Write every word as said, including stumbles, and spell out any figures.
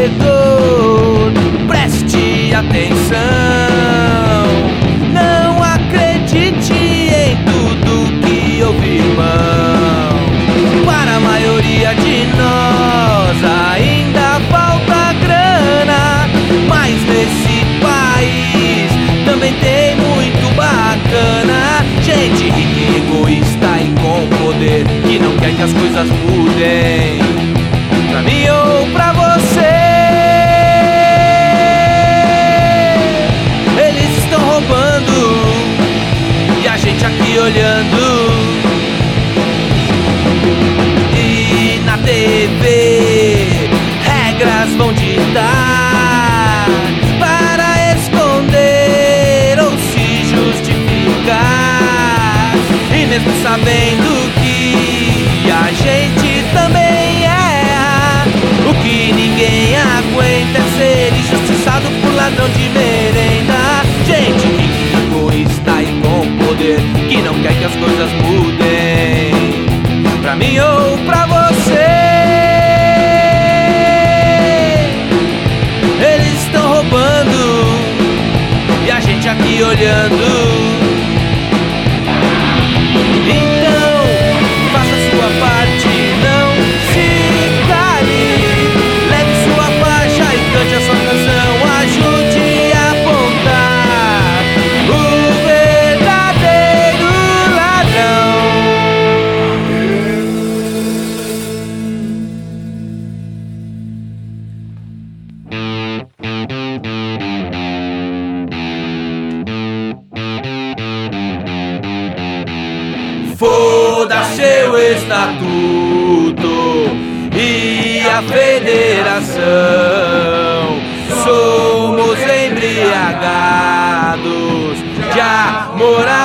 perdedor. Preste atenção, não acredite em tudo que ouve, irmão. Para a maioria de nós ainda falta grana, mas nesse país também tem muito bacana. Gente rica e egoísta e com poder, que não quer que as coisas mudem, pra mim ou pra você. Eles estão roubando e a gente aqui olhando. E na T V regras vão ditar para esconder ou se justificar. E mesmo sabendo que a gente também erra, o que ninguém aguenta é ser injustiçado por ladrão de merenda. Gente rica, egoísta e com poder, que não quer que as coisas mudem, pra mim ou pra você. Eles estão roubando e a gente aqui olhando. Então, faça sua parte, não se cale. Leve sua faixa e cante a sua canção. Ajude a apontar o verdadeiro ladrão. Foda-se o estatuto e a federação. Somos embriagados de amor.